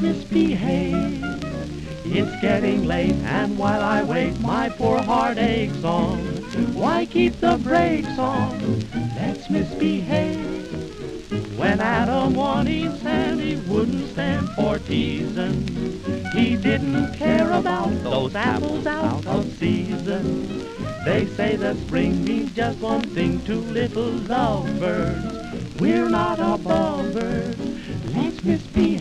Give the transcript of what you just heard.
misbehave. It's getting late, and while I wait, my poor heart aches on. Why keep the brakes on? Let's misbehave. When Adam wanted sand, he wouldn't stand for teasing. He didn't care about those apples out of season. They say that spring means just one thing to little lovebirds. We're not above birds. Let's misbehave.